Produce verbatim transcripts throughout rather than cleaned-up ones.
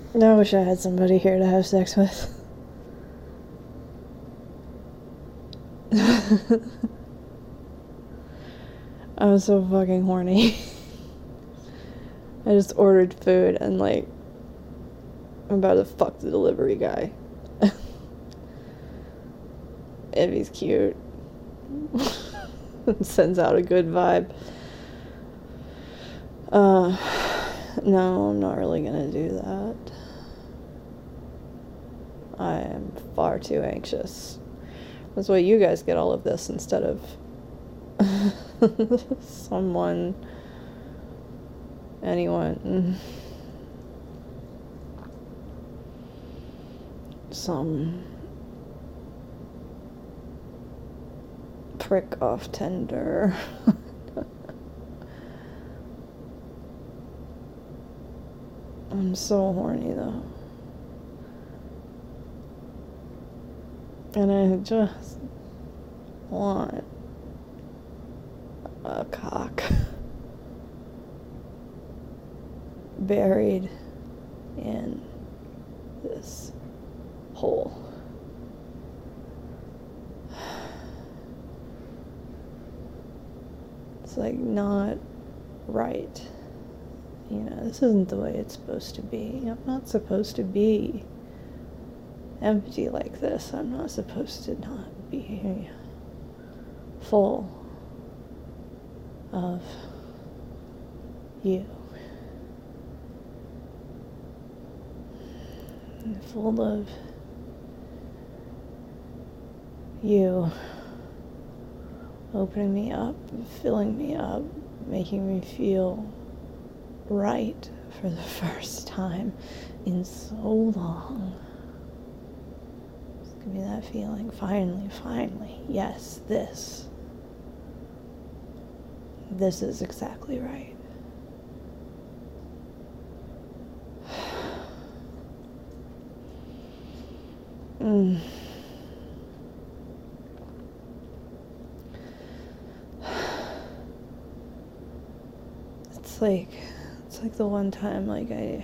I wish I had somebody here to have sex with. I'm so fucking horny. I just ordered food and, like, I'm about to fuck the delivery guy. If he's cute. Sends out a good vibe. Uh, no, I'm not really gonna do that. I am far too anxious. That's why you guys get all of this instead of someone, anyone, some prick off Tinder. I'm so horny though. And I just want a cock buried in this hole. It's like not right. You know, this isn't the way it's supposed to be. I'm not supposed to be empty like this. I'm not supposed to not be full of you. Full of you opening me up, filling me up, making me feel right for the first time in so long. Just give me that feeling. Finally, finally. Yes, this. This is exactly right. mm. It's like It's like the one time, like, I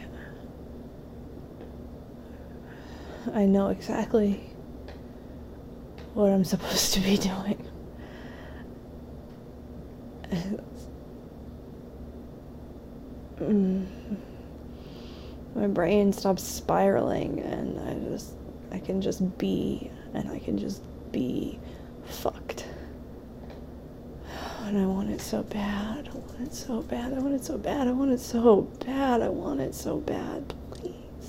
I know exactly what I'm supposed to be doing. Mm. My brain stops spiraling, and I just, I can just be, and I can just be fucked. And I want it so bad. I want it so bad. I want it so bad. I want it so bad. I want it so bad. Please.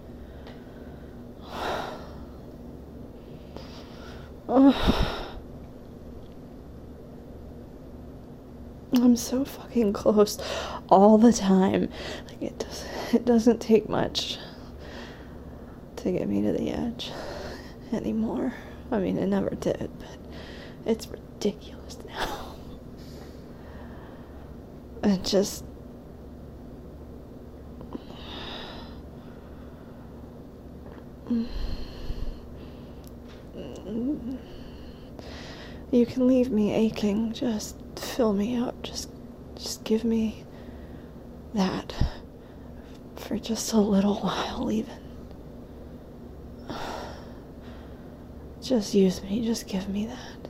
Oh. I'm so fucking close all the time. Like, it doesn't, it doesn't take much to get me to the edge anymore. I mean, it never did, but it's ridiculous now. It just... You can leave me aching, just fill me up, just just give me that for just a little while even. Just use me, just give me that.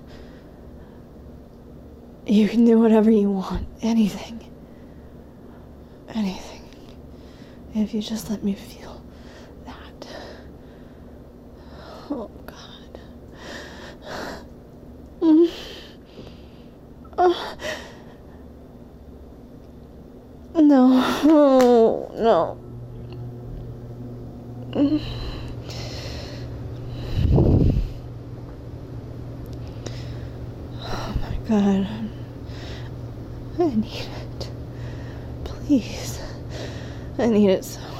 You can do whatever you want, anything. Anything. If you just let me feel that. Oh, God. Mm. Oh. No. Oh, no. Mm. Oh, my God. I need it. Please. I need it so